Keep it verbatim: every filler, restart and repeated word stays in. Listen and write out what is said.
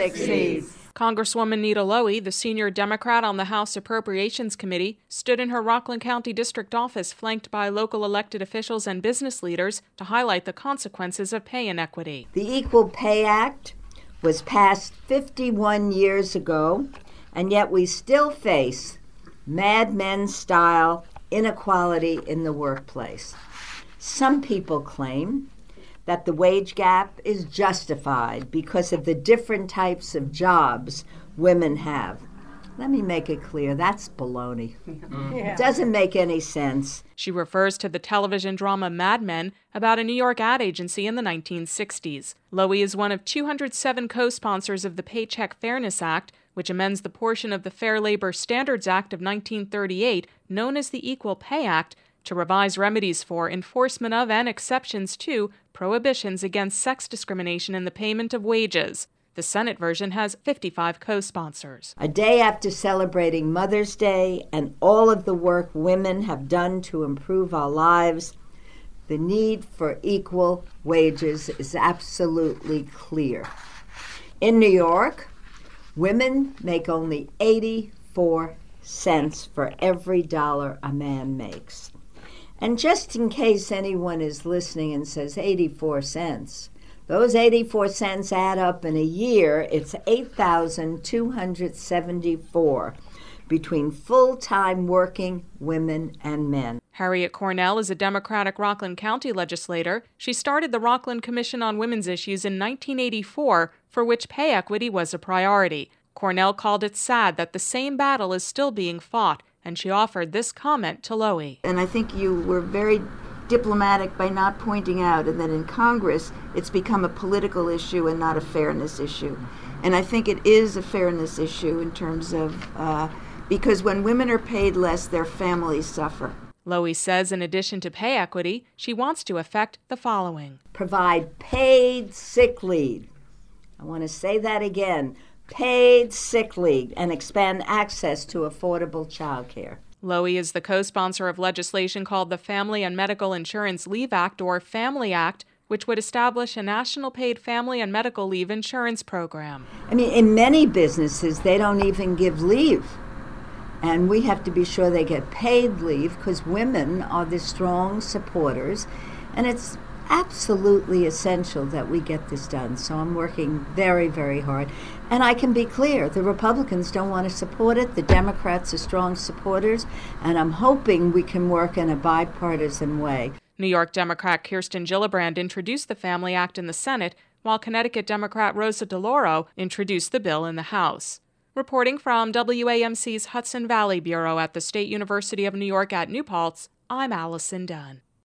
succeeds. Congresswoman Nita Lowey, the senior Democrat on the House Appropriations Committee, stood in her Rockland County District office flanked by local elected officials and business leaders to highlight the consequences of pay inequity. The Equal Pay Act was passed fifty-one years ago, and yet we still face Mad Men-style inequality in the workplace. Some people claim that the wage gap is justified because of the different types of jobs women have. Let me make it clear, that's baloney. Yeah. It doesn't make any sense. She refers to the television drama Mad Men about a New York ad agency in the nineteen sixties. Lowey is one of two hundred seven co-sponsors of the Paycheck Fairness Act, which amends the portion of the Fair Labor Standards Act of nineteen thirty-eight, known as the Equal Pay Act, to revise remedies for enforcement of and exceptions to prohibitions against sex discrimination in the payment of wages. The Senate version has fifty-five co-sponsors. A day after celebrating Mother's Day and all of the work women have done to improve our lives, the need for equal wages is absolutely clear. In New York, women make only eighty-four cents for every dollar a man makes. And just in case anyone is listening and says eighty-four cents, those eighty-four cents add up in a year. It's eight thousand two hundred seventy-four between full-time working women and men. Harriet Cornell is a Democratic Rockland County legislator. She started the Rockland Commission on Women's Issues in nineteen eighty-four, for which pay equity was a priority. Cornell called it sad that the same battle is still being fought, and she offered this comment to Lowey. And I think you were very diplomatic by not pointing out that in Congress it's become a political issue and not a fairness issue. And I think it is a fairness issue in terms of, uh, because when women are paid less, their families suffer. Lowey says in addition to pay equity, she wants to effect the following. Provide paid sick leave. I want to say that again. Paid sick leave and expand access to affordable child care. Lowey is the co-sponsor of legislation called the Family and Medical Insurance Leave Act, or FAMILY Act, which would establish a national paid family and medical leave insurance program. I mean, in many businesses, they don't even give leave. And we have to be sure they get paid leave because women are the strong supporters. And it's absolutely essential that we get this done. So I'm working very, very hard. And I can be clear, the Republicans don't want to support it. The Democrats are strong supporters. And I'm hoping we can work in a bipartisan way. New York Democrat Kirsten Gillibrand introduced the Family Act in the Senate, while Connecticut Democrat Rosa DeLauro introduced the bill in the House. Reporting from W A M C's Hudson Valley Bureau at the State University of New York at New Paltz, I'm Allison Dunn.